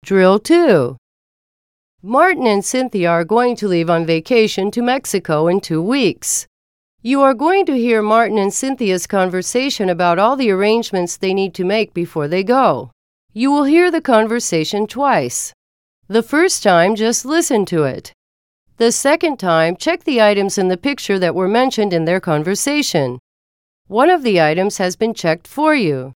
Drill 2. Martin and Cynthia are going to leave on vacation to Mexico in 2 weeks. You are going to hear Martin and Cynthia's conversation about all the arrangements they need to make before they go. You will hear the conversation twice. The first time, just listen to it. The second time, check the items in the picture that were mentioned in their conversation. One of the items has been checked for you.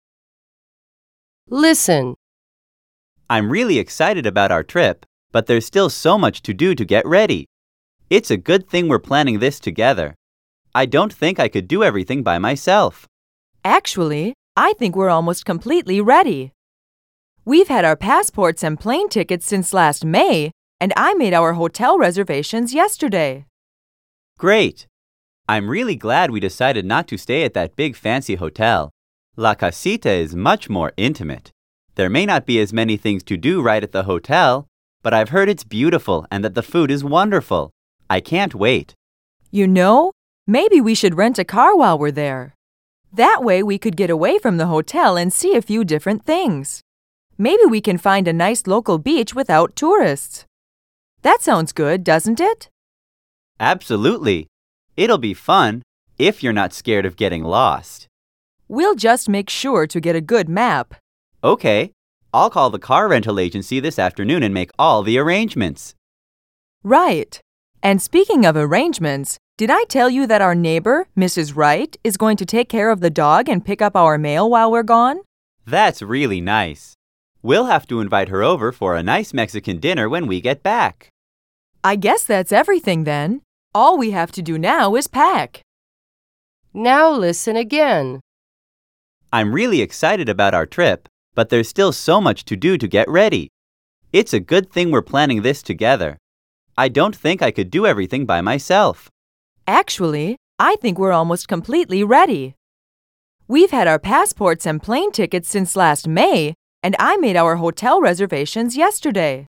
Listen. I'm really excited about our trip, but there's still so much to do to get ready. It's a good thing we're planning this together. I don't think I could do everything by myself. Actually, I think we're almost completely ready. We've had our passports and plane tickets since last May, and I made our hotel reservations yesterday. Great! I'm really glad we decided not to stay at that big fancy hotel. La Casita is much more intimate. There may not be as many things to do right at the hotel, but I've heard it's beautiful and that the food is wonderful. I can't wait. You know, maybe we should rent a car while we're there. That way we could get away from the hotel and see a few different things. Maybe we can find a nice local beach without tourists. That sounds good, doesn't it? Absolutely. It'll be fun if you're not scared of getting lost. We'll just make sure to get a good map. Okay, I'll call the car rental agency this afternoon and make all the arrangements. Right. And speaking of arrangements, did I tell you that our neighbor, Mrs. Wright, is going to take care of the dog and pick up our mail while we're gone? That's really nice. We'll have to invite her over for a nice Mexican dinner when we get back. I guess that's everything then. All we have to do now is pack. Now listen again. I'm really excited about our trip, but there's still so much to do to get ready. It's a good thing we're planning this together. I don't think I could do everything by myself. Actually, I think we're almost completely ready. We've had our passports and plane tickets since last May, and I made our hotel reservations yesterday.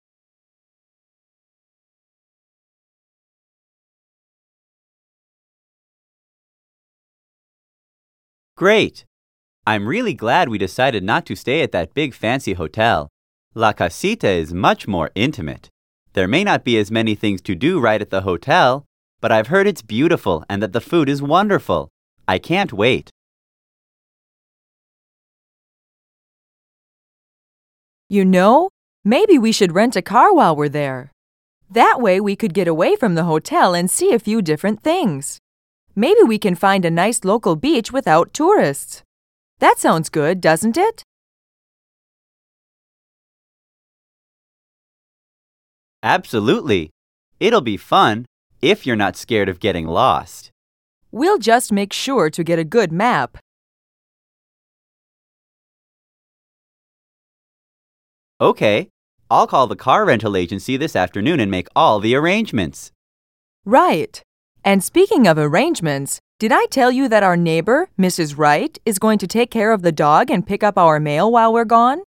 Great! I'm really glad we decided not to stay at that big fancy hotel. La Casita is much more intimate. There may not be as many things to do right at the hotel, but I've heard it's beautiful and that the food is wonderful. I can't wait. You know, maybe we should rent a car while we're there. That way we could get away from the hotel and see a few different things. Maybe we can find a nice local beach without tourists. That sounds good, doesn't it? Absolutely. It'll be fun if you're not scared of getting lost. We'll just make sure to get a good map. Okay, I'll call the car rental agency this afternoon and make all the arrangements. Right. And speaking of arrangements, did I tell you that our neighbor, Mrs. Wright, is going to take care of the dog and pick up our mail while we're gone?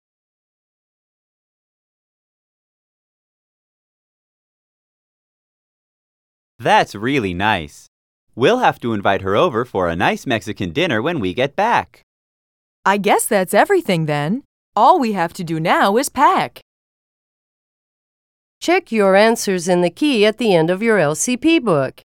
That's really nice. We'll have to invite her over for a nice Mexican dinner when we get back. I guess that's everything then. All we have to do now is pack. Check your answers in the key at the end of your LCP book.